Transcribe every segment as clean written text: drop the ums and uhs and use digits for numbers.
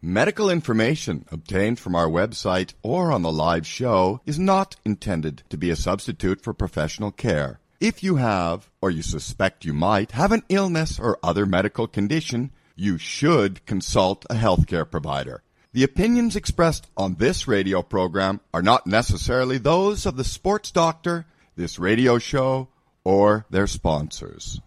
Medical information obtained from our website or on the live show is not intended to be a substitute for professional care. If you have, or you suspect you might, have an illness or other medical condition, you should consult a healthcare provider. The opinions expressed on this radio program are not necessarily those of the sports doctor, this radio show, or their sponsors.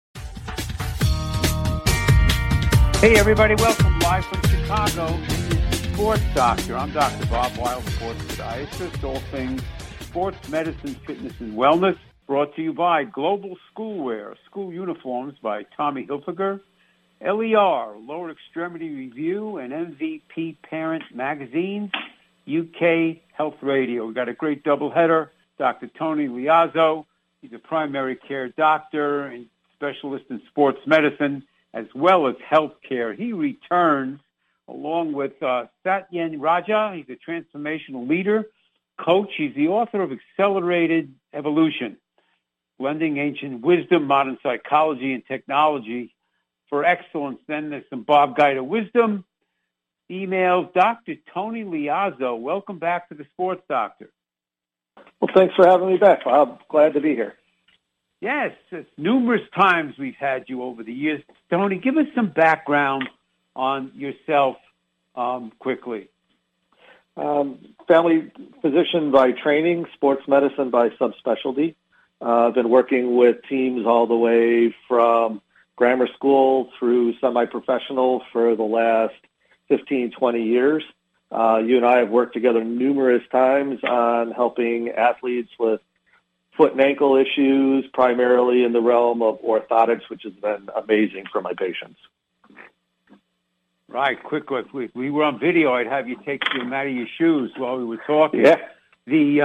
Hey everybody, welcome live from Chicago. Sports Doctor. I'm Dr. Bob Weil, sports podiatrist, all things sports, medicine, fitness, and wellness. Brought to you by Global Schoolwear, school uniforms by Tommy Hilfiger, LER, Lower Extremity Review, and MVP Parent Magazines, UK Health Radio. We've got a great doubleheader. Dr. Tony Liazzo, he's a primary care doctor and specialist in sports medicine, as well as health care. He returns along with Satyen Raja. He's a transformational leader, coach. He's the author of Accelerated Evolution, blending ancient wisdom, modern psychology, and technology for excellence. Then there's some Bob Guida wisdom. Emails, Dr. Tony Liazzo. Welcome back to the Sports Doctor. Well, thanks for having me back, Bob. Glad to be here. Yes, it's numerous times we've had you over the years. Tony, give us some background on yourself quickly. Family physician by training, sports medicine by subspecialty. I've been working with teams all the way from grammar school through semi-professional for the last 15, 20 years. You and I have worked together numerous times on helping athletes with foot and ankle issues, primarily in the realm of orthotics, which has been amazing for my patients. Right, quick. We were on video. I'd have you take them out of your shoes while we were talking. Yeah. The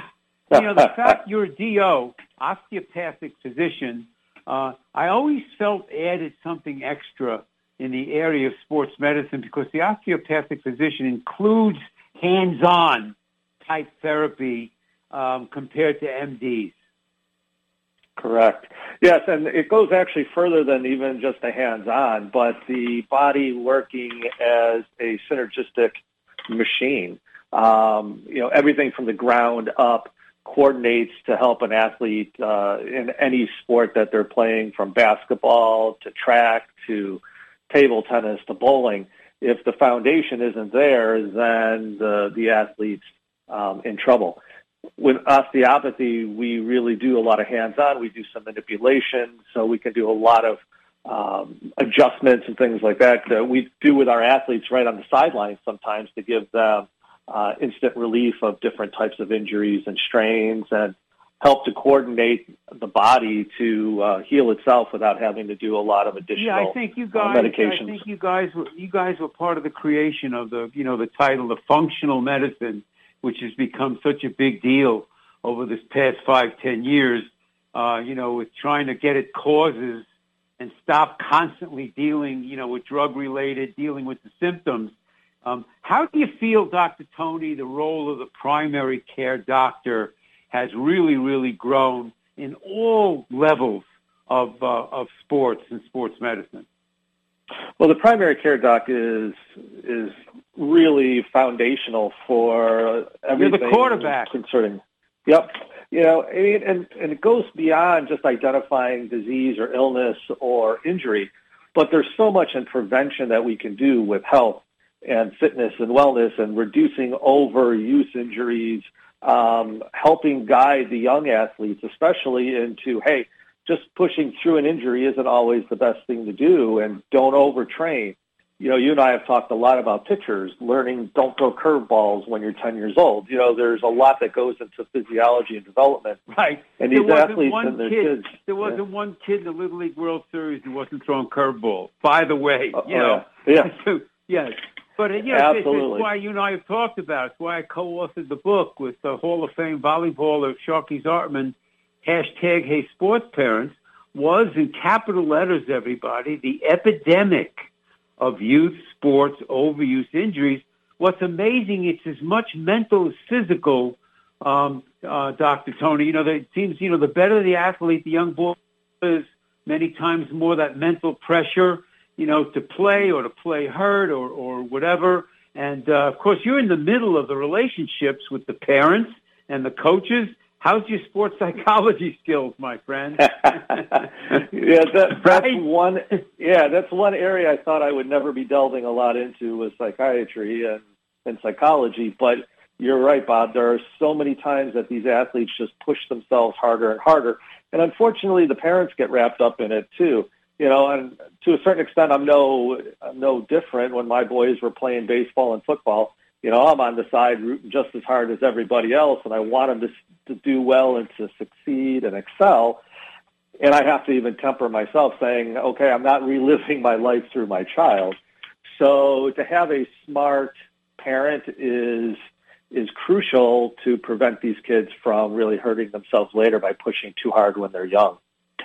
fact you're a DO, osteopathic physician, I always felt added something extra in the area of sports medicine because the osteopathic physician includes hands-on type therapy compared to MDs. Correct. Yes, and it goes actually further than even just the hands-on, but the body working as a synergistic machine. Everything from the ground up coordinates to help an athlete in any sport that they're playing, from basketball to track to table tennis to bowling. If the foundation isn't there, then the athlete's in trouble. With osteopathy, we really do a lot of hands-on. We do some manipulation, so we can do a lot of adjustments and things like that we do with our athletes right on the sidelines sometimes to give them instant relief of different types of injuries and strains and help to coordinate the body to heal itself without having to do a lot of additional medications. I think you guys were part of the creation of the title of functional medicine, which has become such a big deal over this past 5-10 years, with trying to get at causes and stop constantly dealing, with drug-related, dealing with the symptoms. How do you feel, Dr. Tony, the role of the primary care doctor has really, really grown in all levels of sports and sports medicine? Well, the primary care doc is really foundational for everything. You're the quarterback. Concerning. Yep. And it goes beyond just identifying disease or illness or injury, but there's so much in prevention that we can do with health and fitness and wellness and reducing overuse injuries, helping guide the young athletes, especially into, hey, just pushing through an injury isn't always the best thing to do, and don't overtrain. You and I have talked a lot about pitchers, learning don't throw curveballs when you're 10 years old. There's a lot that goes into physiology and development. Right. And these athletes and their kids. There wasn't one kid in the Little League World Series who wasn't throwing curveballs, by the way. Yeah. Yes. But, Absolutely. It's why you and I have talked about it. It's why I co-authored the book with the Hall of Fame volleyballer Sharky Zartman, #Hey Sports Parents, was in capital letters, everybody, the epidemic of youth sports overuse injuries. What's amazing, it's as much mental as physical, Dr. Tony. It seems, the better the athlete, the young boy is, many times more that mental pressure to play or to play hurt or whatever. And, of course, you're in the middle of the relationships with the parents and the coaches. How's your sports psychology skills, my friend? That's one. Yeah, that's one area I thought I would never be delving a lot into was psychiatry and psychology. But you're right, Bob. There are so many times that these athletes just push themselves harder and harder, and unfortunately, the parents get wrapped up in it too. And to a certain extent, I'm no different. When my boys were playing baseball and football, I'm on the side rooting just as hard as everybody else, and I want them to do well and to succeed and excel. And I have to even temper myself saying, okay, I'm not reliving my life through my child. So to have a smart parent is crucial to prevent these kids from really hurting themselves later by pushing too hard when they're young.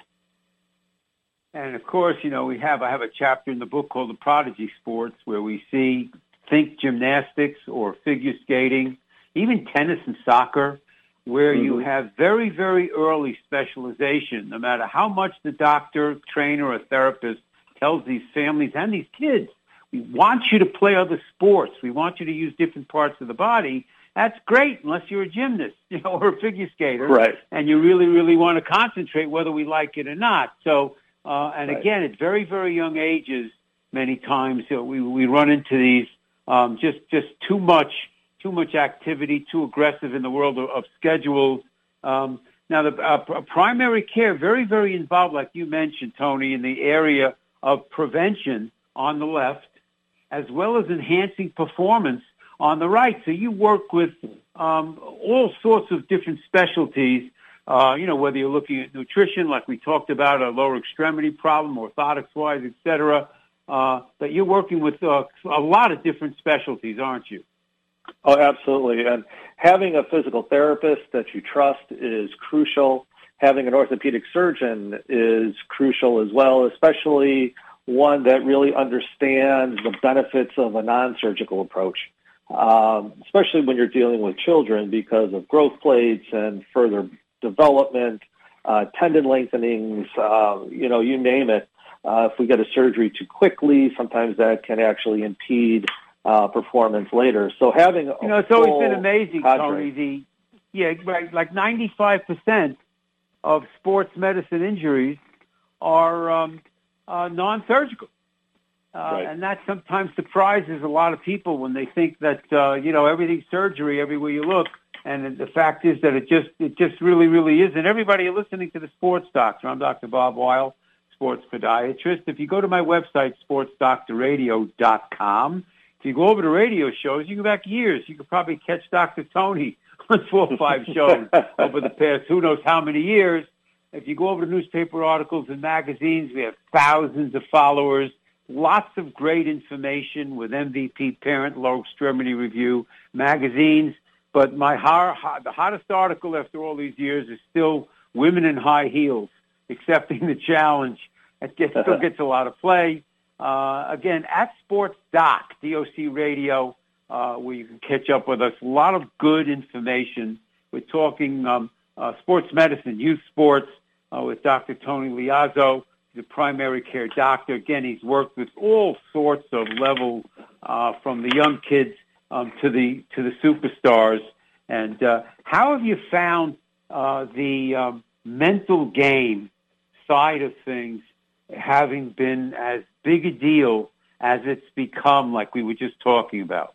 And of course, I have a chapter in the book called The Prodigy Sports where we think gymnastics or figure skating, even tennis and soccer, where you have very, very early specialization, no matter how much the doctor, trainer, or therapist tells these families and these kids, we want you to play other sports. We want you to use different parts of the body. That's great unless you're a gymnast, or a figure skater. Right. And you really, really want to concentrate whether we like it or not. So, again, at very, very young ages, many times we run into these just too much activity, too aggressive in the world of schedules. Now, the primary care, very, very involved, like you mentioned, Tony, in the area of prevention on the left, as well as enhancing performance on the right. So you work with all sorts of different specialties, whether you're looking at nutrition, like we talked about, a lower extremity problem, orthotics-wise, et cetera, that you're working with a lot of different specialties, aren't you? Oh, absolutely. And having a physical therapist that you trust is crucial. Having an orthopedic surgeon is crucial as well, especially one that really understands the benefits of a non-surgical approach, especially when you're dealing with children because of growth plates and further development, tendon lengthenings, you name it. If we get a surgery too quickly, sometimes that can actually impede performance later. So having it's always been amazing, Tony. Like 95% of sports medicine injuries are non-surgical. Right. And that sometimes surprises a lot of people when they think that, everything's surgery everywhere you look. And the fact is that it just really, really isn't. Everybody listening to the Sports Doctor, I'm Dr. Bob Weil, sports podiatrist. If you go to my website, sportsdoctorradio.com, if you go over to radio shows, you go back years. You could probably catch Dr. Tony on 4 or 5 shows over the past who knows how many years. If you go over to newspaper articles and magazines, we have thousands of followers, lots of great information with MVP Parent Low Extremity Review magazines. But the hottest article after all these years is still Women in High Heels, Accepting the Challenge. It still gets a lot of play. Again, at Sports Doc, DOC Radio, where you can catch up with us. A lot of good information. We're talking sports medicine, youth sports, with Dr. Tony Liazzo, the primary care doctor. Again, he's worked with all sorts of levels, from the young kids to the superstars. And how have you found the mental game side of things having been as big a deal as it's become, like we were just talking about?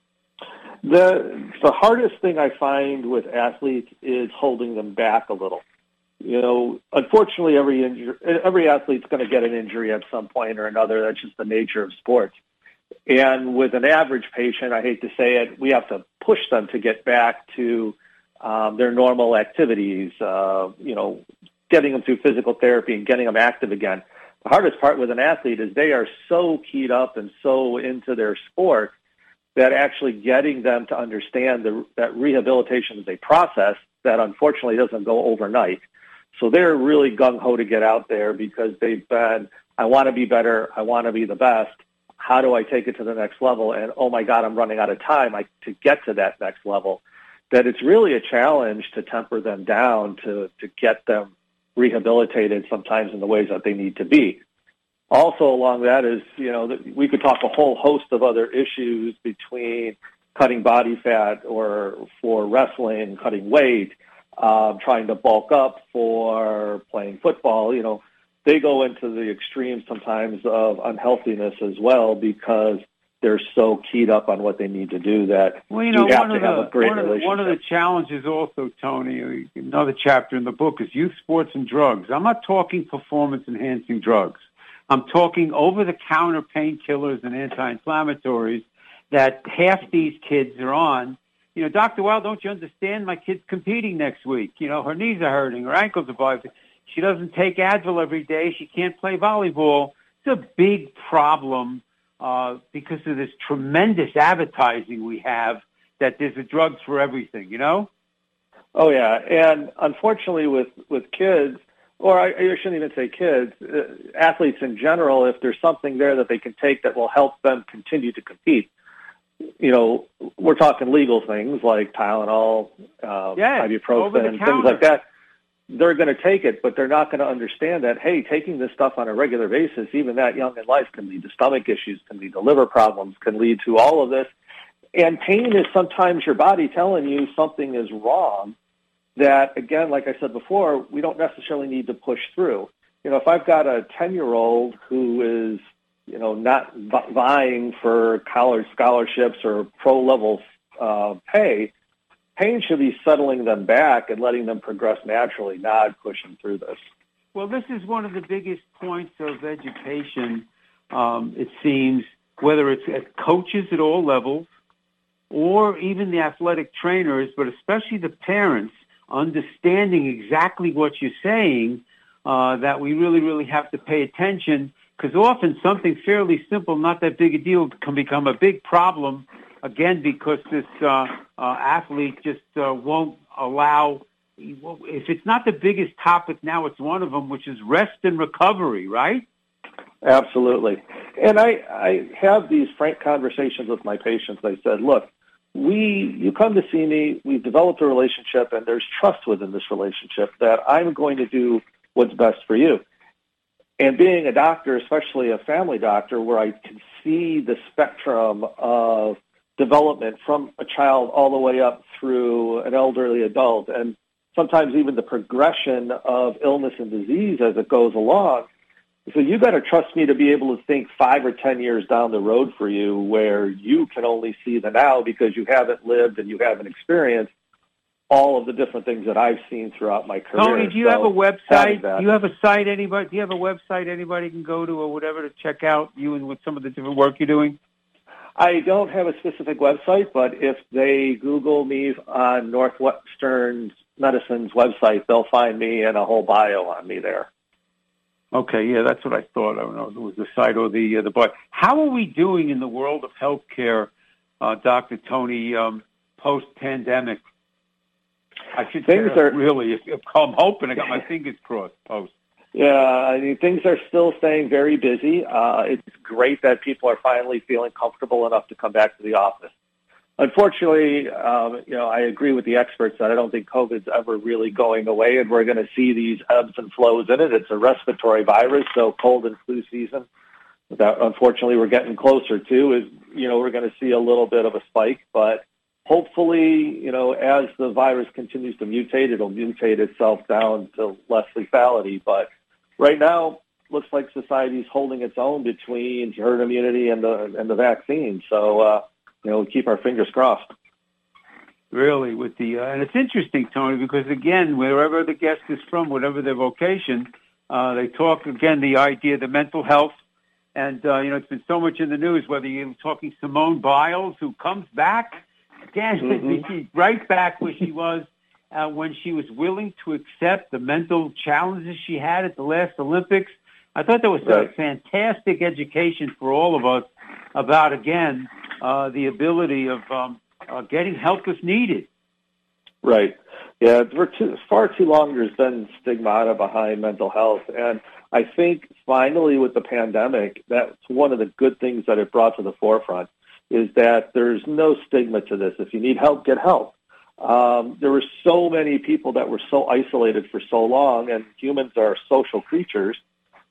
The hardest thing I find with athletes is holding them back a little. Unfortunately, every athlete's going to get an injury at some point or another. That's just the nature of sports. And with an average patient, I hate to say it, we have to push them to get back to their normal activities, getting them through physical therapy and getting them active again. The hardest part with an athlete is they are so keyed up and so into their sport that actually getting them to understand that rehabilitation is a process that unfortunately doesn't go overnight. So they're really gung-ho to get out there because they've been, I want to be better, I want to be the best. How do I take it to the next level? And, oh, my God, I'm running out of time to get to that next level. That it's really a challenge to temper them down, to get them rehabilitated sometimes in the ways that they need to be. Also along that is, we could talk a whole host of other issues between cutting body fat or for wrestling, cutting weight, trying to bulk up for playing football. They go into the extremes sometimes of unhealthiness as well because they're so keyed up on what they need to do that you have to have a great relationship. One of the challenges also, Tony, another chapter in the book is youth sports and drugs. I'm not talking performance-enhancing drugs. I'm talking over-the-counter painkillers and anti-inflammatories that half these kids are on. Dr. Weil, don't you understand? My kid's competing next week. Her knees are hurting, her ankles are bothering. She doesn't take Advil every day. She can't play volleyball. It's a big problem because of this tremendous advertising we have that there's a drugs for everything, Oh, yeah. And unfortunately with kids, or I shouldn't even say kids, athletes in general, if there's something there that they can take that will help them continue to compete, we're talking legal things like Tylenol, ibuprofen, things like that. They're going to take it, but they're not going to understand that, hey, taking this stuff on a regular basis, even that young in life, can lead to stomach issues, can lead to liver problems, can lead to all of this. And pain is sometimes your body telling you something is wrong that, again, like I said before, we don't necessarily need to push through. If I've got a 10-year-old who is, not vying for college scholarships or pro-level pay, pain should be settling them back and letting them progress naturally, not pushing through this. Well, this is one of the biggest points of education, it seems, whether it's at coaches at all levels or even the athletic trainers, but especially the parents, understanding exactly what you're saying, that we really, really have to pay attention, because often something fairly simple, not that big a deal, can become a big problem, again, because this athlete just won't allow, if it's not the biggest topic now, it's one of them, which is rest and recovery, right? Absolutely. And I have these frank conversations with my patients. I said, look, you come to see me, we've developed a relationship, and there's trust within this relationship that I'm going to do what's best for you. And being a doctor, especially a family doctor, where I can see the spectrum of development from a child all the way up through an elderly adult, and sometimes even the progression of illness and disease as it goes along. So you got to trust me to be able to think 5 or 10 years down the road for you, where you can only see the now because you haven't lived and you haven't experienced all of the different things that I've seen throughout my career. Tony, do you have a website? Do you have a site anybody? Do you have a website anybody can go to or whatever to check out you and with some of the different work you're doing? I don't have a specific website, but if they Google me on Northwestern Medicine's website, they'll find me and a whole bio on me there. Okay, yeah, that's what I thought. I don't know if it was the site or the bio. How are we doing in the world of healthcare, Dr. Tony, post-pandemic? I should say really, I'm hoping I got my fingers crossed post. Yeah, I mean, things are still staying very busy. It's great that people are finally feeling comfortable enough to come back to the office. Unfortunately, I agree with the experts that I don't think COVID's ever really going away, and we're going to see these ebbs and flows in it. It's a respiratory virus, so cold and flu season, that unfortunately we're getting closer to, is, we're going to see a little bit of a spike, but hopefully, as the virus continues to mutate, it'll mutate itself down to less lethality. But right now, looks like society's holding its own between herd immunity and the vaccine. So, keep our fingers crossed. Really, with the and it's interesting, Tony, because again, wherever the guest is from, whatever their vocation, they talk again the idea, the mental health, and it's been so much in the news. Whether you're talking Simone Biles, who comes back. Again, she's right back where she was when she was willing to accept the mental challenges she had at the last Olympics. I thought that was a fantastic education for all of us about, again, the ability of getting help if needed. Right. Yeah, for far too long there's been stigmata behind mental health. And I think finally with the pandemic, that's one of the good things that it brought to the forefront, is that there's no stigma to this. If you need help, get help. There were so many people that were so isolated for so long, and humans are social creatures,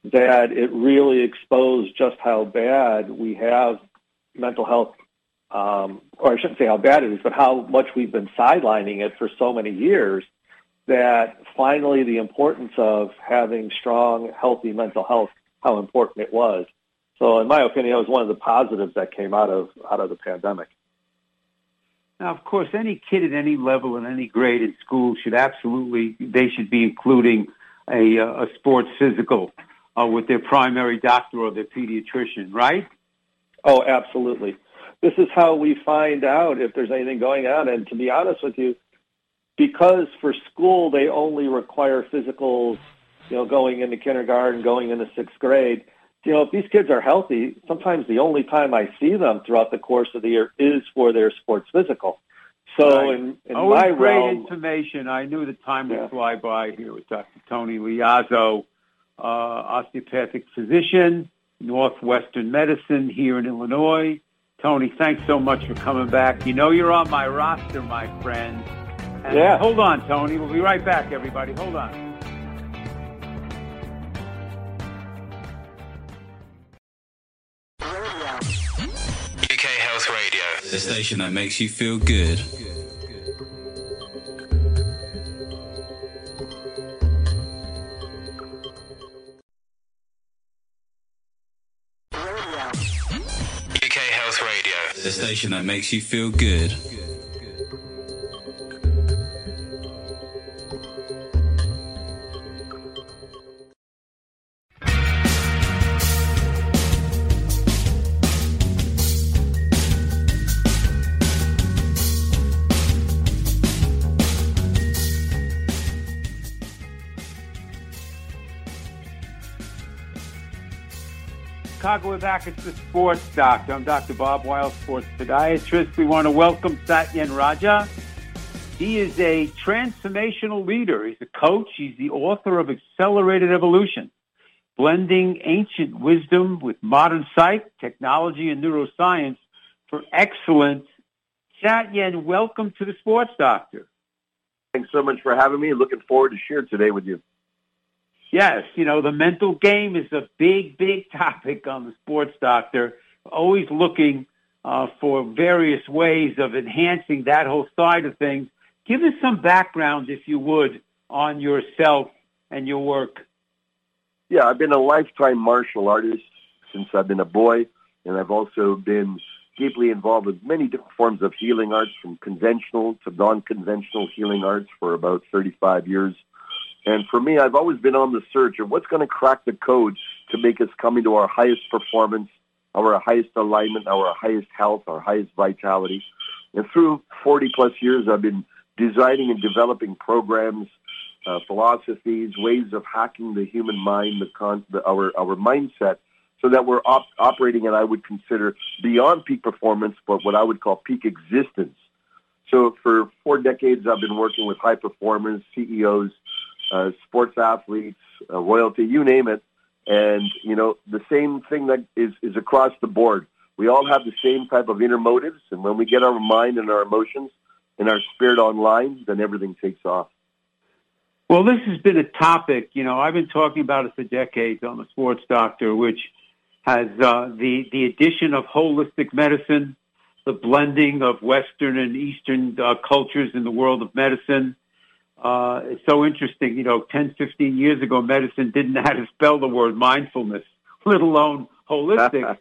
that it really exposed just how bad we have mental health, or I shouldn't say how bad it is, but how much we've been sidelining it for so many years, that finally the importance of having strong, healthy mental health, how important it was. So in my opinion, it was one of the positives that came out of the pandemic. Now, of course, any kid at any level and any grade in school should be including a sports physical with their primary doctor or their pediatrician, right? Oh, absolutely. This is how we find out if there's anything going on. And to be honest with you, because for school they only require physicals, going into kindergarten, going into sixth grade, if these kids are healthy, sometimes the only time I see them throughout the course of the year is for their sports physical. So right. in Always my great realm, information. I knew the time would fly by here with Dr. Tony Liazzo, osteopathic physician, Northwestern Medicine here in Illinois. Tony, thanks so much for coming back. You're on my roster, my friend. And hold on, Tony. We'll be right back, everybody. Hold on. UK Health Radio, the station that makes you feel good. UK Health Radio, the station that makes you feel good. Chicago, we're back. It's the Sports Doctor. I'm Dr. Bob Weil, sports podiatrist. We want to welcome Satyen Raja. He is a transformational leader. He's a coach. He's the author of Accelerated Evolution, blending ancient wisdom with modern psych, technology, and neuroscience for excellence. Satyen, welcome to the Sports Doctor. Thanks so much for having me. Looking forward to share today with you. Yes, the mental game is a big, big topic on the Sports Doctor. Always looking for various ways of enhancing that whole side of things. Give us some background, if you would, on yourself and your work. Yeah, I've been a lifetime martial artist since I've been a boy, and I've also been deeply involved with many different forms of healing arts, from conventional to non-conventional healing arts for about 35 years. And for me, I've always been on the search of what's going to crack the code to make us come into our highest performance, our highest alignment, our highest health, our highest vitality. And through 40-plus years, I've been designing and developing programs, philosophies, ways of hacking the human mind, our mindset, so that we're operating at, I would consider, beyond peak performance, but what I would call peak existence. So for 4 decades, I've been working with high performers, CEOs, sports athletes, royalty, you name it. And, the same thing that is across the board. We all have the same type of inner motives. And when we get our mind and our emotions and our spirit online, then everything takes off. Well, this has been a topic, I've been talking about it for decades on the Sports Doctor, which has the addition of holistic medicine, the blending of Western and Eastern cultures in the world of medicine. It's so interesting, 10, 15 years ago, medicine didn't know how to spell the word mindfulness, let alone holistic.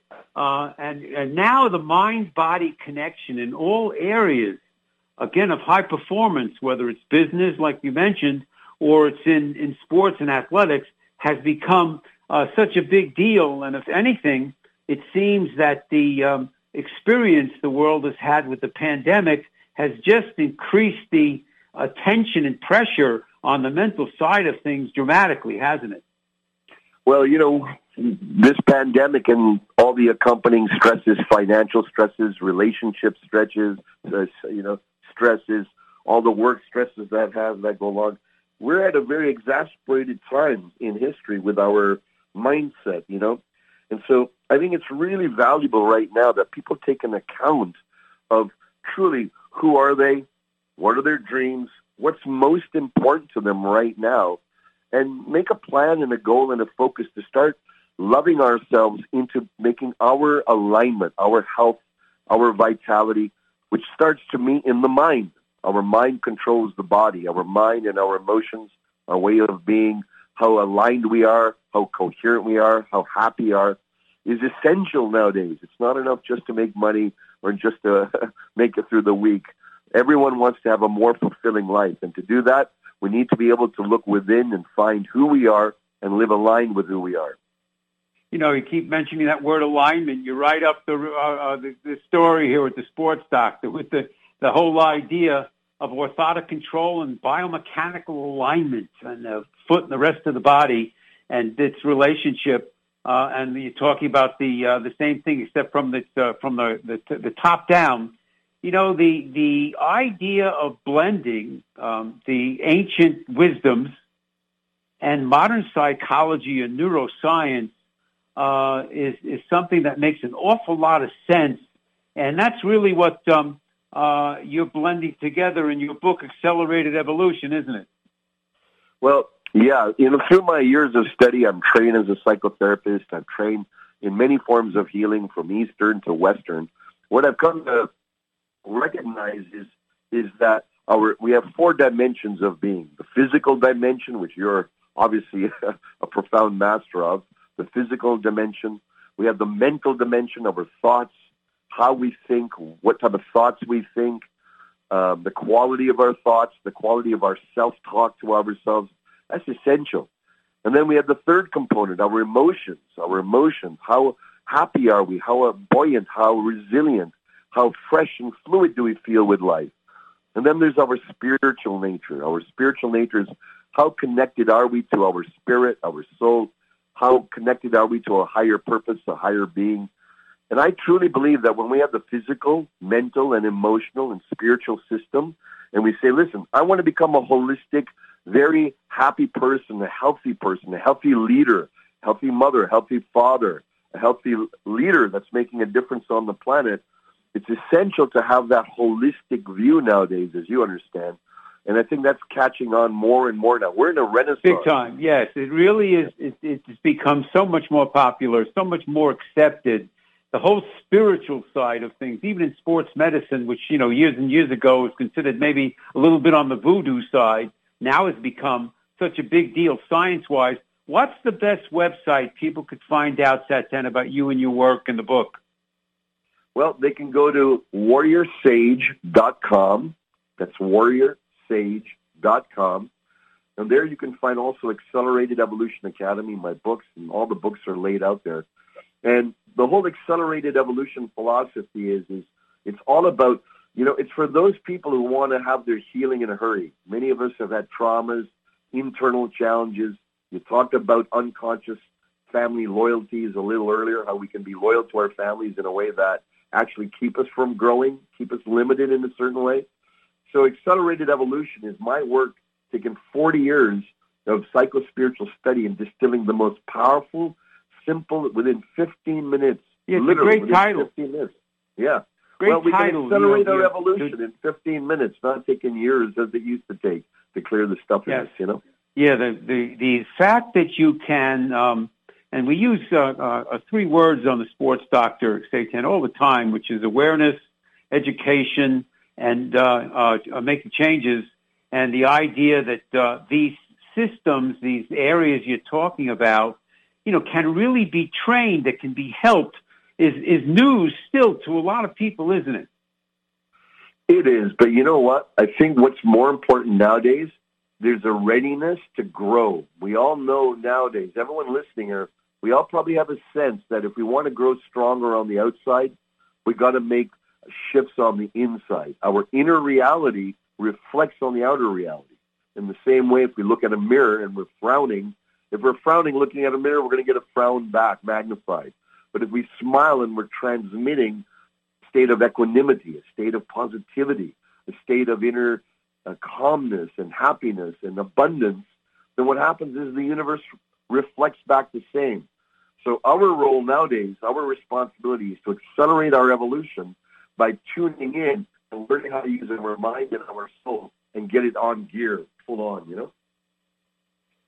And now the mind-body connection in all areas, again, of high performance, whether it's business, like you mentioned, or it's in sports and athletics, has become such a big deal. And if anything, it seems that the experience the world has had with the pandemic has just increased the attention and pressure on the mental side of things dramatically, hasn't it? Well, this pandemic and all the accompanying stresses, financial stresses, relationship stresses, stresses, all the work stresses that go along. We're at a very exasperated time in history with our mindset, And so I think it's really valuable right now that people take an account of truly who are they, what are their dreams, what's most important to them right now, and make a plan and a goal and a focus to start loving ourselves into making our alignment, our health, our vitality, which starts to meet in the mind. Our mind controls the body. Our mind and our emotions, our way of being, how aligned we are, how coherent we are, how happy we are, is essential nowadays. It's not enough just to make money or just to make it through the week. Everyone wants to have a more fulfilling life. And to do that, we need to be able to look within and find who we are and live aligned with who we are. You know, you keep mentioning that word alignment. You write up the story here with the sports doctor, with the whole idea of orthotic control and biomechanical alignment and the foot and the rest of the body and its relationship. And you're talking about the same thing, except from the top down. You know, the idea of blending the ancient wisdoms and modern psychology and neuroscience is something that makes an awful lot of sense, and that's really what you're blending together in your book, Accelerated Evolution, isn't it? Well, yeah. You know, through my years of study, I'm trained as a psychotherapist. I've trained in many forms of healing, from Eastern to Western. What I've come to recognize is that we have 4 dimensions of being: the physical dimension, which you're obviously a profound master of. The physical dimension. We have the mental dimension of our thoughts, how we think, what type of thoughts we think, the quality of our thoughts, the quality of our self-talk to ourselves. That's essential. And then we have the third component, our emotions. How happy are we? How buoyant, how resilient, how fresh and fluid do we feel with life? And then there's our spiritual nature. Our spiritual nature is how connected are we to our spirit, our soul? How connected are we to a higher purpose, a higher being? And I truly believe that when we have the physical, mental, and emotional and spiritual system, and we say, listen, I want to become a holistic, very happy person, a healthy leader, healthy mother, healthy father, a healthy leader that's making a difference on the planet, it's essential to have that holistic view nowadays, as you understand. And I think that's catching on more and more now. We're in a renaissance. Big time, yes. It really is. It's become so much more popular, so much more accepted. The whole spiritual side of things, even in sports medicine, which, you know, years and years ago was considered maybe a little bit on the voodoo side, now has become such a big deal science-wise. What's the best website people could find out, Satan, about you and your work and the book? Well, they can go to warriorsage.com. That's warriorsage.com. And there you can find also Accelerated Evolution Academy, my books, and all the books are laid out there. And the whole Accelerated Evolution philosophy is it's all about, you know, it's for those people who want to have their healing in a hurry. Many of us have had traumas, internal challenges. You talked about unconscious family loyalties a little earlier, how we can be loyal to our families in a way that actually keep us from growing, keep us limited in a certain way. So Accelerated Evolution is my work, taking 40 years of psycho-spiritual study and distilling the most powerful, simple, within 15 minutes. Yeah, it's a great title. 15 minutes. Yeah. Great we title, can accelerate our evolution in 15 minutes, not taking years as it used to take to clear the stuff in us, you know? Yeah, the fact that you can, and we use 3 words on the Sports Doctor, Satan, all the time, which is awareness, education, and making changes, and the idea that these systems, these areas you're talking about, you know, can really be trained, that can be helped, is news still to a lot of people, isn't it? It is, but you know what? I think what's more important nowadays, there's a readiness to grow. We all know nowadays, everyone listening here, we all probably have a sense that if we want to grow stronger on the outside, we got to make shifts on the inside. Our inner reality reflects on the outer reality. In the same way, if we look at a mirror and we're frowning, if we're frowning looking at a mirror, we're going to get a frown back, magnified. But if we smile and we're transmitting a state of equanimity, a state of positivity, a state of inner calmness and happiness and abundance, then what happens is the universe reflects back the same. So our role nowadays, our responsibility is to accelerate our evolution by tuning in and learning how to use our mind and our soul and get it on gear, full on, you know?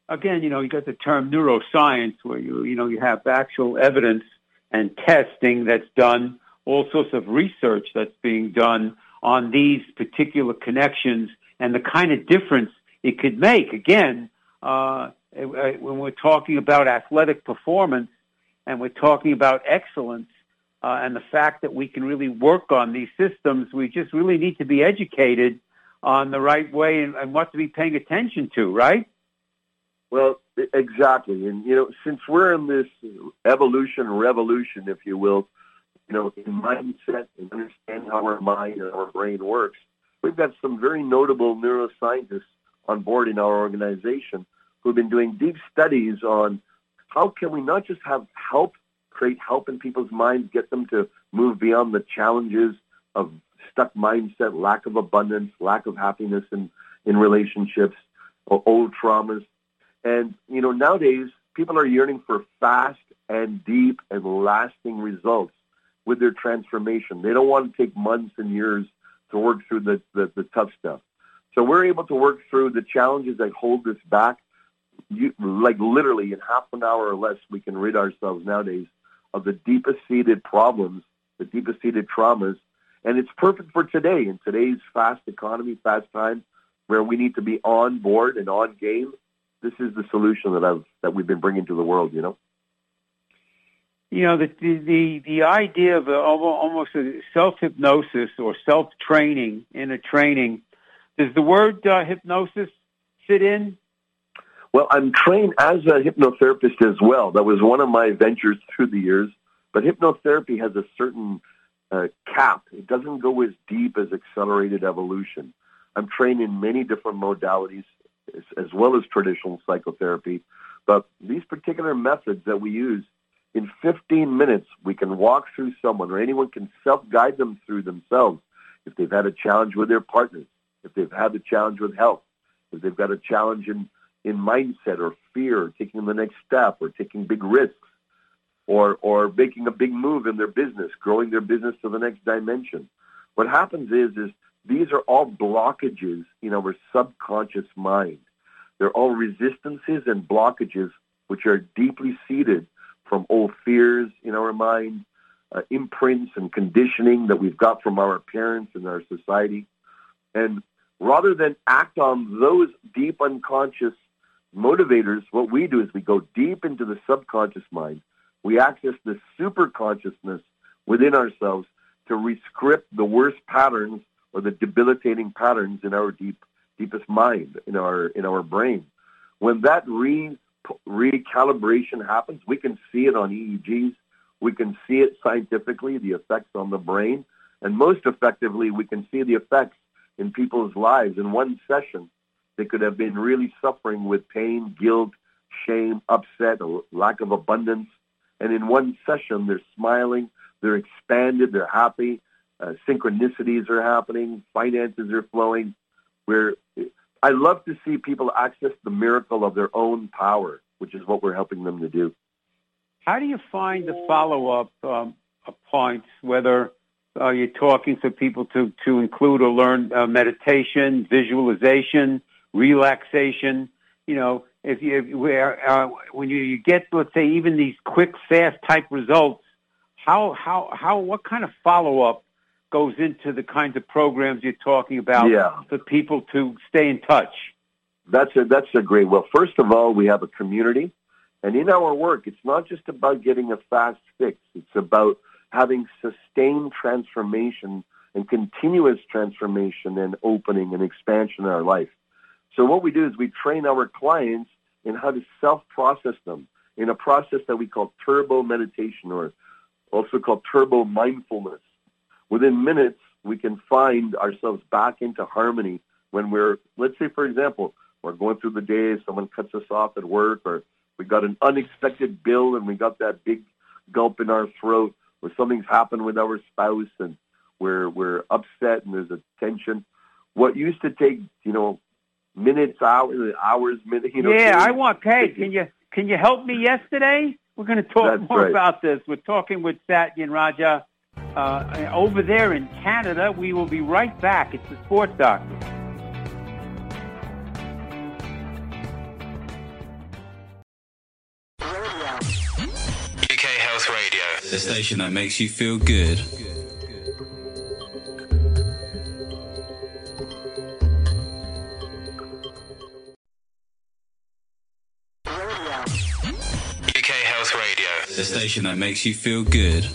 again, you got the term neuroscience where you have actual evidence and testing that's done, all sorts of research that's being done on these particular connections and the kind of difference it could make. Again, when we're talking about athletic performance and we're talking about excellence and the fact that we can really work on these systems, we just really need to be educated on the right way and what to be paying attention to, right? Well, exactly. And, since we're in this revolution, if you will, in mindset and understand how our mind and our brain works, we've got some very notable neuroscientists on board in our organization who've been doing deep studies on how can we not just have create help in people's minds, get them to move beyond the challenges of stuck mindset, lack of abundance, lack of happiness in relationships, or old traumas. And, nowadays, people are yearning for fast and deep and lasting results with their transformation. They don't want to take months and years to work through the tough stuff. So we're able to work through the challenges that hold us back. Like literally in half an hour or less, we can rid ourselves nowadays of the deepest-seated problems, the deepest-seated traumas. And it's perfect for today, in today's fast economy, fast time, where we need to be on board and on game. This is the solution that we've been bringing to the world, The idea of almost a self-hypnosis or self-training in a training, does the word hypnosis fit in? Well, I'm trained as a hypnotherapist as well. That was one of my ventures through the years. But hypnotherapy has a certain cap. It doesn't go as deep as accelerated evolution. I'm trained in many different modalities, as well as traditional psychotherapy. But these particular methods that we use, in 15 minutes, we can walk through someone, or anyone can self-guide them through themselves if they've had a challenge with their partners, if they've had a challenge with health, if they've got a challenge in mindset or fear, or taking the next step, or taking big risks, or making a big move in their business, growing their business to the next dimension. What happens is these are all blockages in our subconscious mind. They're all resistances and blockages which are deeply seated from old fears in our mind, imprints and conditioning that we've got from our parents and our society. And rather than act on those deep unconscious motivators, what we do is we go deep into the subconscious mind. We access the super consciousness within ourselves to rescript the worst patterns or the debilitating patterns in our deepest mind, in our brain. When that recalibration happens, we can see it on EEGs. We can see it scientifically, the effects on the brain. And most effectively, we can see the effects in people's lives. In one session, they could have been really suffering with pain, guilt, shame, upset, a lack of abundance. And in one session, they're smiling, they're expanded, they're happy, synchronicities are happening, finances are flowing. I love to see people access the miracle of their own power, which is what we're helping them to do. How do you find the follow-up points, whether you're talking to people to include or learn meditation, visualization, relaxation? When you get, let's say, even these quick, fast type results, what kind of follow-up goes into the kinds of programs you're talking about for people to stay in touch? That's a great. Well, first of all, we have a community, and in our work, it's not just about getting a fast fix. It's about having sustained transformation and continuous transformation and opening and expansion in our life. So what we do is we train our clients in how to self-process them in a process that we call turbo meditation, or also called turbo mindfulness. Within minutes, we can find ourselves back into harmony when let's say, for example, we're going through the day, someone cuts us off at work, or we got an unexpected bill and we got that big gulp in our throat, or something's happened with our spouse and we're upset and there's a tension. What used to take, minutes, hours, minutes. Hey, can you help me yesterday? We're going to talk more about this. We're talking with Satyen Raja over there in Canada. We will be right back. It's the Sports Doctor. the station that makes you feel good. UK Health Radio, the station that makes you feel good.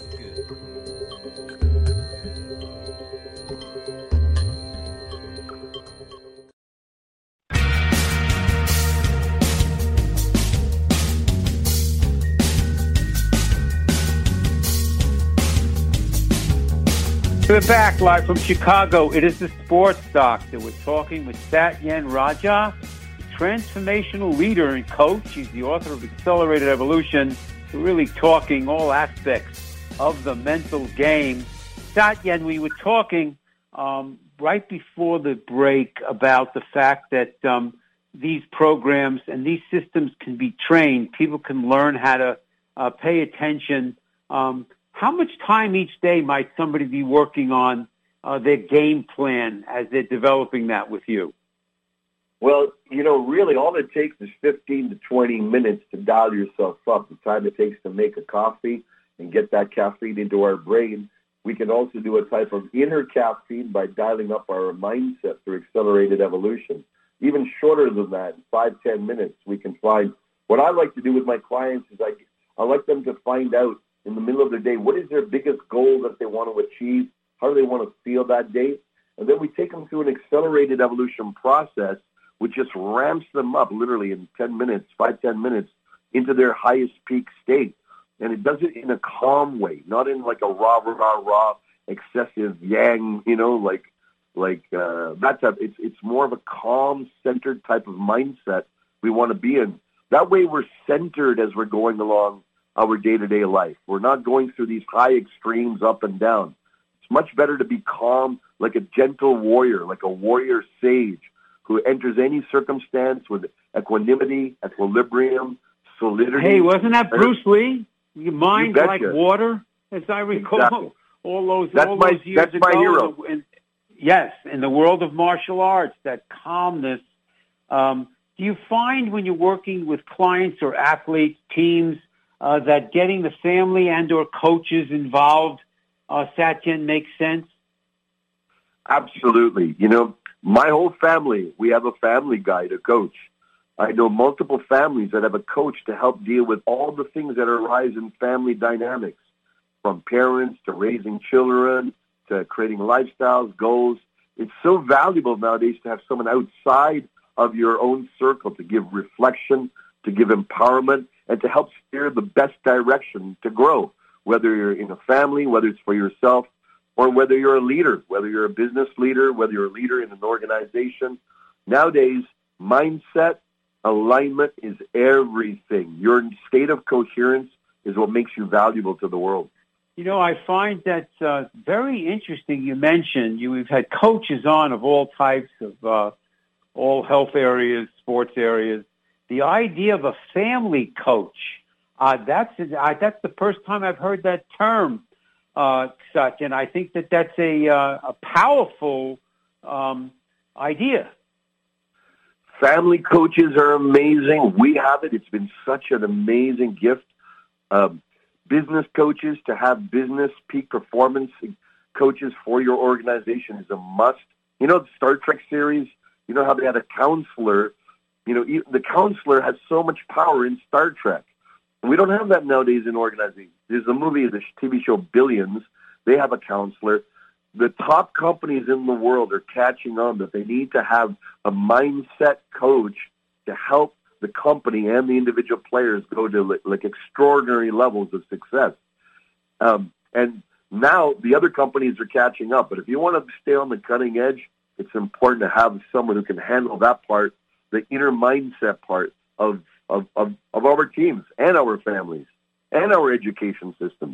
We're back live from Chicago. It is the Sports Doctor. We're talking with Satyen Raja, a transformational leader and coach. He's the author of Accelerated Evolution. We're really talking all aspects of the mental game. Satyen, we were talking right before the break about the fact that these programs and these systems can be trained. People can learn how to pay attention. How much time each day might somebody be working on their game plan as they're developing that with you? Well, really all it takes is 15 to 20 minutes to dial yourself up. The time it takes to make a coffee and get that caffeine into our brain. We can also do a type of inner caffeine by dialing up our mindset through Accelerated Evolution. Even shorter than that, 5-10 minutes, we can find. What I like to do with my clients is I like them to find out in the middle of their day, what is their biggest goal that they want to achieve? How do they want to feel that day? And then we take them through an Accelerated Evolution process, which just ramps them up literally in 10 minutes, 5-10 minutes, into their highest peak state. And it does it in a calm way, not in like a rah, excessive yang, it's more of a calm, centered type of mindset we want to be in. That way we're centered as we're going along our day-to-day life. We're not going through these high extremes up and down. It's much better to be calm, like a gentle warrior, like a warrior sage who enters any circumstance with equanimity, equilibrium, solidity. Hey, wasn't that Bruce Lee? Your mind's like water, as I recall. Exactly. All those years that's ago. My hero. Yes, in the world of martial arts, that calmness. Do you find when you're working with clients or athletes, teams, that getting the family and or coaches involved, Satyen, makes sense? Absolutely. My whole family, we have a family guide, a coach. I know multiple families that have a coach to help deal with all the things that arise in family dynamics, from parents to raising children to creating lifestyles, goals. It's so valuable nowadays to have someone outside of your own circle to give reflection, to give empowerment, and to help steer the best direction to grow, whether you're in a family, whether it's for yourself, or whether you're a leader, whether you're a business leader, whether you're a leader in an organization. Nowadays, mindset, alignment is everything. Your state of coherence is what makes you valuable to the world. I find that very interesting. You mentioned we've had coaches on of all types of all health areas, sports areas. The idea of a family coach, that's the first time I've heard that term, Satyen. I think that's a powerful idea. Family coaches are amazing. We have it. It's been such an amazing gift. Business coaches, to have business peak performance coaches for your organization is a must. The Star Trek series, how they had a counselor. The counselor has so much power in Star Trek. And we don't have that nowadays in organizations. There's a movie, the TV show Billions. They have a counselor. The top companies in the world are catching on that they need to have a mindset coach to help the company and the individual players go to like extraordinary levels of success. And now the other companies are catching up. But if you want to stay on the cutting edge, it's important to have someone who can handle that part, the inner mindset part of our teams and our families and our education systems.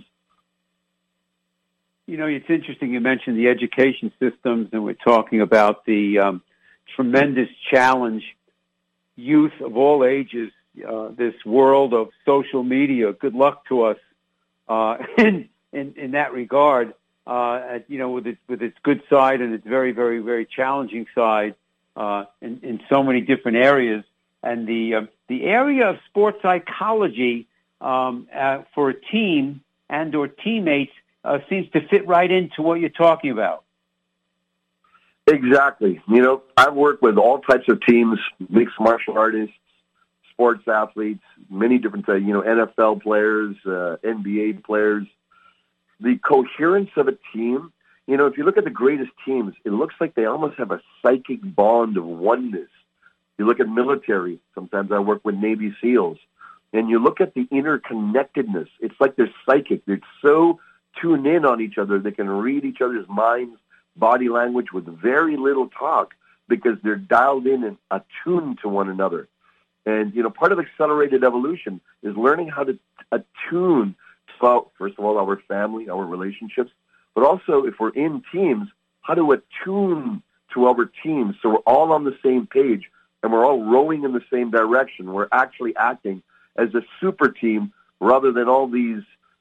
It's interesting you mentioned the education systems, and we're talking about the tremendous challenge youth of all ages, this world of social media. Good luck to us in that regard. With its good side and its very, very, very challenging side in so many different areas. And the area of sports psychology for a team and or teammates seems to fit right into what you're talking about. Exactly. I've worked with all types of teams, mixed martial artists, sports athletes, many different, NFL players, NBA players. The coherence of a team, if you look at the greatest teams, it looks like they almost have a psychic bond of oneness. You look at military, sometimes I work with Navy SEALs, and you look at the interconnectedness. It's like they're psychic. They're so tuned in on each other, they can read each other's minds, body language with very little talk because they're dialed in and attuned to one another. And, part of accelerated evolution is learning how to attune to, first of all, our family, our relationships, but also if we're in teams, how to attune to our teams so we're all on the same page and we're all rowing in the same direction. We're actually acting as a super team rather than all these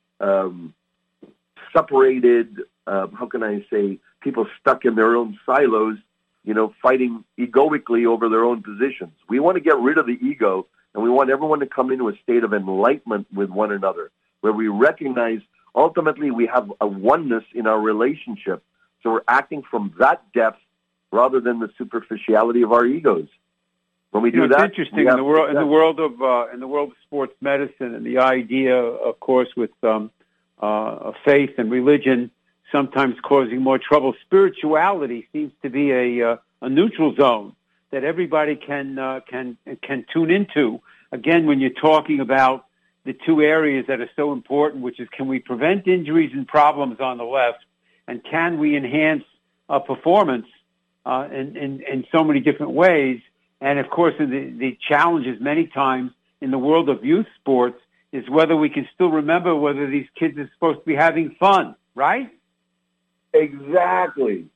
separated, people stuck in their own silos, fighting egoically over their own positions. We want to get rid of the ego, and we want everyone to come into a state of enlightenment with one another, where we recognize ultimately we have a oneness in our relationship. So we're acting from that depth rather than the superficiality of our egos. When we do that, it's interesting in the world of sports medicine and the idea, of course, with faith and religion sometimes causing more trouble. Spirituality seems to be a neutral zone that everybody can tune into. Again, when you're talking about the two areas that are so important, which is can we prevent injuries and problems on the left, and can we enhance performance in so many different ways? And of course, the challenges many times in the world of youth sports is whether we can still remember whether these kids are supposed to be having fun, right? Exactly.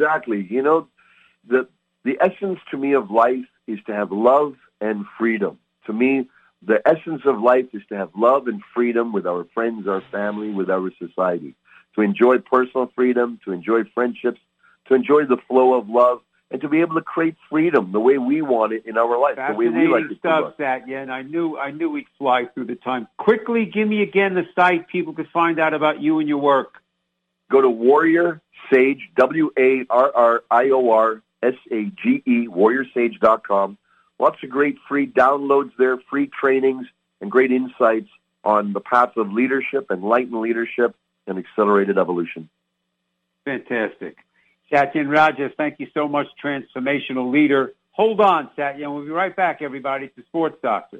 The essence to me of life is to have love and freedom. To me, the essence of life is to have love and freedom with our friends, our family, with our society. To enjoy personal freedom, to enjoy friendships, to enjoy the flow of love, and to be able to create freedom the way we want it in our life, the way we like it. Fascinating stuff, Satya, and I knew we'd fly through the time. Quickly, give me again the site people could find out about you and your work. Go to Warrior Sage, WARRIORSAGE, warriorsage.com. Lots of great free downloads there, free trainings, and great insights on the path of leadership, enlightened leadership, and accelerated evolution. Fantastic. Satyen Rajas, thank you so much, transformational leader. Hold on, Satyen. We'll be right back, everybody. It's the Sports Doctor.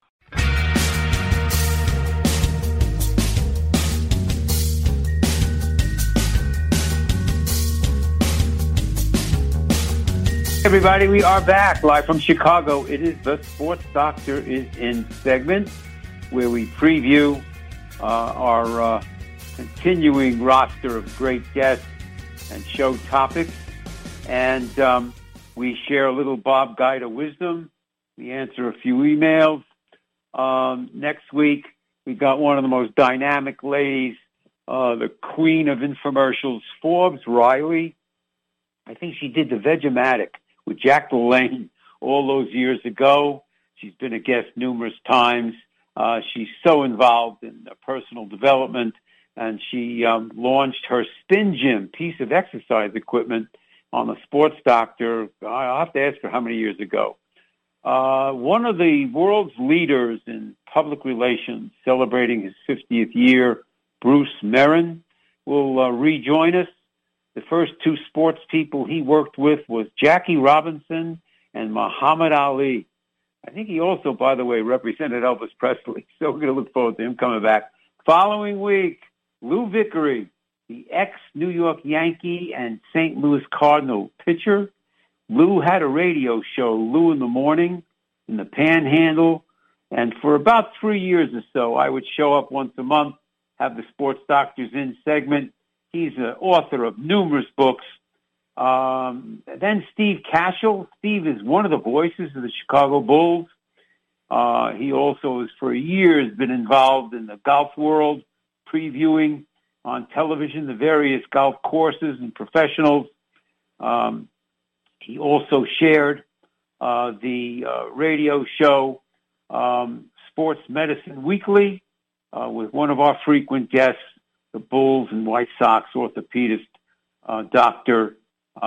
Everybody, we are back live from Chicago. It is the Sports Doctor is in segment where we preview our continuing roster of great guests and show topics. And we share a little Bob Guide of wisdom. We answer a few emails. Next week, we got one of the most dynamic ladies, the queen of infomercials, Forbes Riley. I think she did the Vegematic with Jack LaLanne all those years ago. She's been a guest numerous times. She's so involved in personal development, and she launched her Spin Gym piece of exercise equipment on the Sports Doctor. I'll have to ask her how many years ago. One of the world's leaders in public relations, celebrating his 50th year, Bruce Merrin, will rejoin us. The first two sports people he worked with was Jackie Robinson and Muhammad Ali. I think he also, by the way, represented Elvis Presley. So we're going to look forward to him coming back. Following week, Lou Vickery, the ex-New York Yankee and St. Louis Cardinal pitcher. Lou had a radio show, Lou in the Morning, in the Panhandle. And for about 3 years or so, I would show up once a month, have the Sports Doctors In segment. He's an author of numerous books. Then Steve Cashel. Steve is one of the voices of the Chicago Bulls. He also has for years been involved in the golf world, previewing on television the various golf courses and professionals. He also shared the radio show Sports Medicine Weekly with one of our frequent guests, the Bulls and White Sox orthopedist, Dr.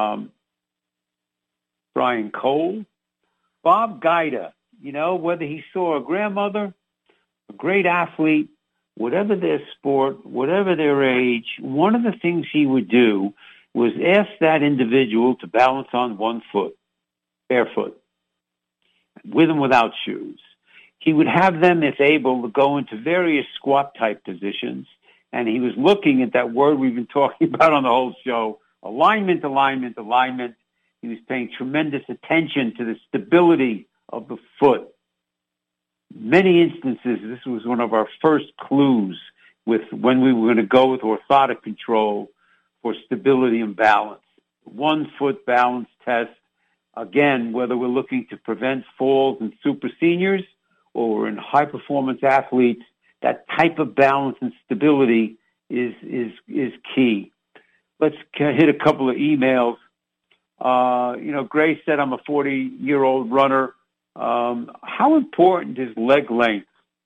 Brian Cole. Bob Guida, whether he saw a grandmother, a great athlete, whatever their sport, whatever their age, one of the things he would do was ask that individual to balance on one foot, barefoot, with and without shoes. He would have them, if able, to go into various squat-type positions, and he was looking at that word we've been talking about on the whole show, alignment, alignment, alignment. He was paying tremendous attention to the stability of the foot. Many instances, this was one of our first clues with when we were going to go with orthotic control for stability and balance. 1 foot balance test. Again, whether we're looking to prevent falls in super seniors or we're in high performance athletes, that type of balance and stability is key. Let's hit a couple of emails. Grace said, I'm a 40-year-old runner. How important is leg length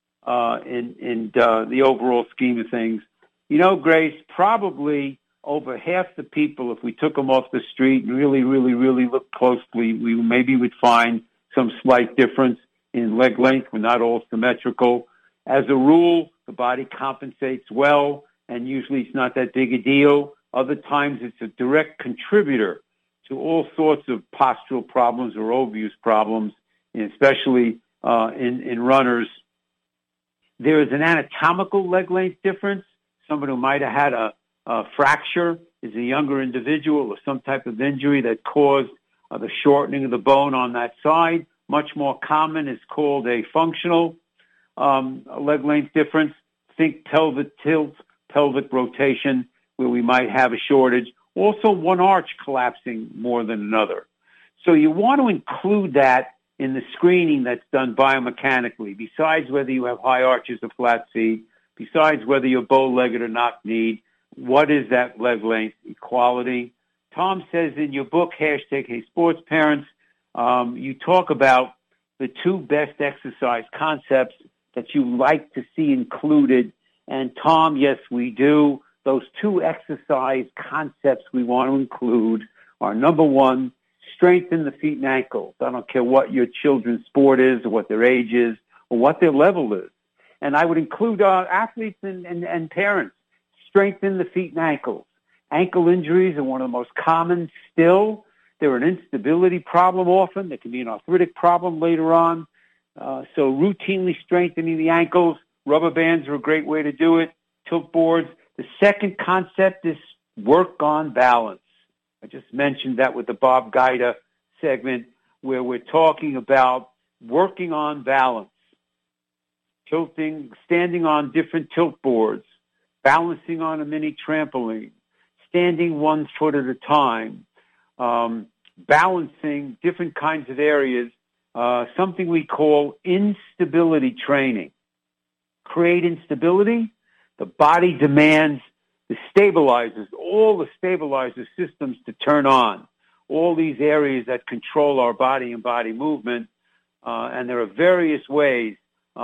in the overall scheme of things? Grace, probably over half the people, if we took them off the street and really, really, really looked closely, we maybe would find some slight difference in leg length. We're not all symmetrical. As a rule, the body compensates well, and usually it's not that big a deal. Other times it's a direct contributor to all sorts of postural problems or overuse problems, especially in runners. There is an anatomical leg length difference. Someone who might have had a fracture is a younger individual or some type of injury that caused the shortening of the bone on that side. Much more common is called a functional leg length difference. Think pelvic tilt, pelvic rotation, where we might have a shortage. Also, one arch collapsing more than another. So you want to include that in the screening that's done biomechanically, besides whether you have high arches or flat feet, besides whether you're bow-legged or knock-kneed. What is that leg length equality? Tom says in your book, #HeySportsParents, you talk about the 2 best exercise concepts that you like to see included. And Tom, yes, we do. Those 2 exercise concepts we want to include are, number 1, strengthen the feet and ankles. I don't care what your children's sport is or what their age is or what their level is. And I would include athletes and parents. Strengthen the feet and ankles. Ankle injuries are one of the most common still. They're an instability problem often. There can be an arthritic problem later on. So routinely strengthening the ankles. Rubber bands are a great way to do it. Tilt boards. The second concept is work on balance. I just mentioned that with the Bob Guida segment where we're talking about working on balance. Tilting, standing on different tilt boards, balancing on a mini trampoline, standing 1 foot at a time, balancing different kinds of areas, something we call instability training. Create instability. The body demands the stabilizers, all the stabilizer systems to turn on, all these areas that control our body and body movement. And there are various ways.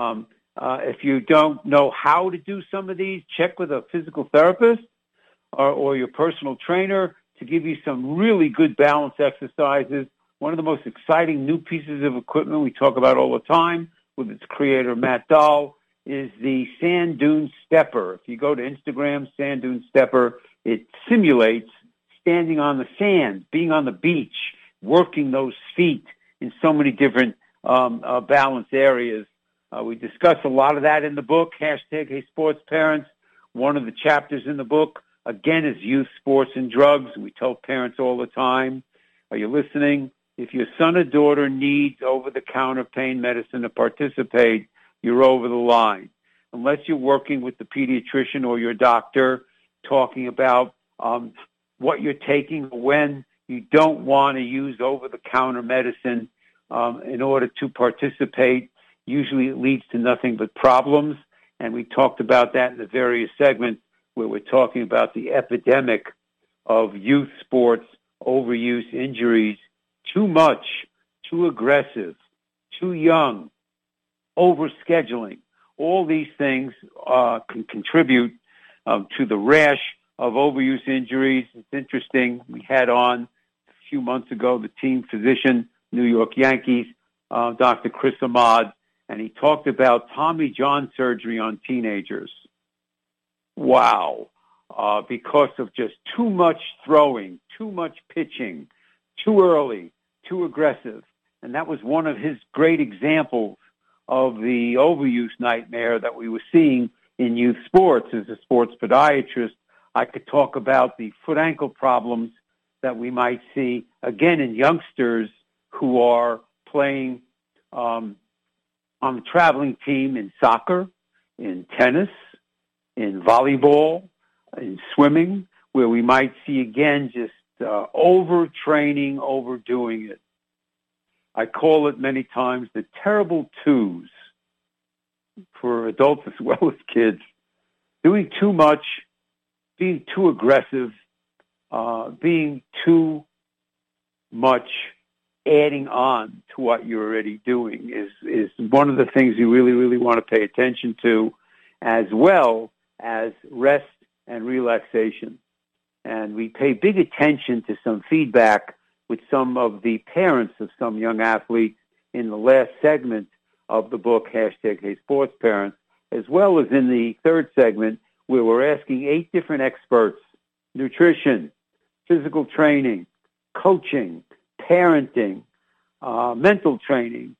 If you don't know how to do some of these, check with a physical therapist or your personal trainer to give you some really good balance exercises. One of the most exciting new pieces of equipment we talk about all the time with its creator, Matt Dahl, is the Sand Dune Stepper. If you go to Instagram, Sand Dune Stepper, it simulates standing on the sand, being on the beach, working those feet in so many different balance areas. We discuss a lot of that in the book, #HeySportsParents. One of the chapters in the book, again, is youth, sports, and drugs. We tell parents all the time, are you listening? If your son or daughter needs over-the-counter pain medicine to participate, you're over the line. Unless you're working with the pediatrician or your doctor, talking about what you're taking or when, you don't want to use over-the-counter medicine in order to participate. Usually it leads to nothing but problems, and we talked about that in the various segments where we're talking about the epidemic of youth sports, overuse, injuries, too much, too aggressive, too young, overscheduling. all these things can contribute to the rash of overuse injuries. It's interesting. We had on a few months ago the team physician, New York Yankees, Dr. Chris Ahmad, and he talked about Tommy John surgery on teenagers. Wow. Because of just too much throwing, too much pitching, too early, too aggressive. And that was one of his great examples of the overuse nightmare that we were seeing in youth sports. As a sports podiatrist, I could talk about the foot-ankle problems that we might see, again, in youngsters who are playing on the traveling team in soccer, in tennis, in volleyball, in swimming, where we might see, again, just overtraining, overdoing it. I call it many times the terrible twos for adults as well as kids. Doing too much, being too aggressive, being too much adding on to what you're already doing is one of the things you really, really want to pay attention to, as well as rest and relaxation. And we pay big attention to some feedback with some of the parents of some young athletes in the last segment of the book, #HeySportsParents, as well as in the third segment, where we're asking 8 different experts: nutrition, physical training, coaching, parenting, mental training,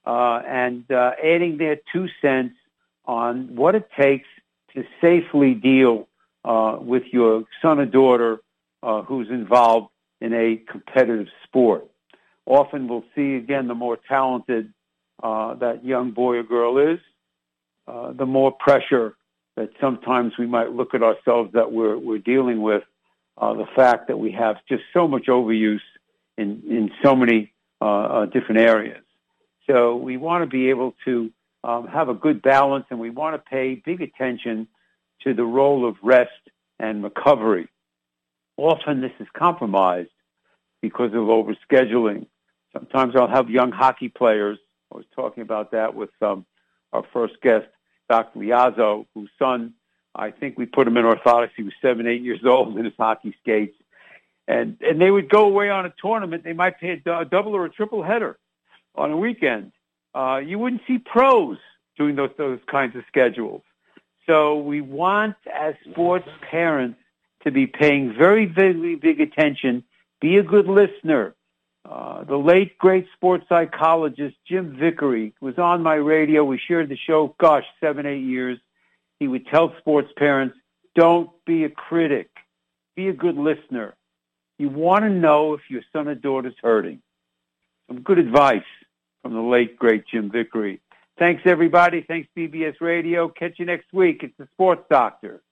and adding their 2 cents on what it takes to safely deal with your son or daughter who's involved in a competitive sport. Often we'll see, again, the more talented that young boy or girl is, the more pressure that sometimes we might look at ourselves that we're dealing with, the fact that we have just so much overuse in so many different areas. So we want to be able to have a good balance, and we want to pay big attention to the role of rest and recovery. Often this is compromised because of overscheduling. Sometimes I'll have young hockey players. I was talking about that with our first guest, Dr. Liazzo, whose son, I think we put him in orthotics. He was 7, 8 years old in his hockey skates. And they would go away on a tournament. They might pay a double or a triple header on a weekend. You wouldn't see pros doing those kinds of schedules. So we want, as sports parents, to be paying very, very big attention. Be a good listener. The late, great sports psychologist, Jim Vickery, was on my radio. We shared the show, 7, 8 years. He would tell sports parents, don't be a critic. Be a good listener. You want to know if your son or daughter's hurting. Some good advice from the late, great Jim Vickery. Thanks, everybody. Thanks, BBS Radio. Catch you next week. It's the Sports Doctor.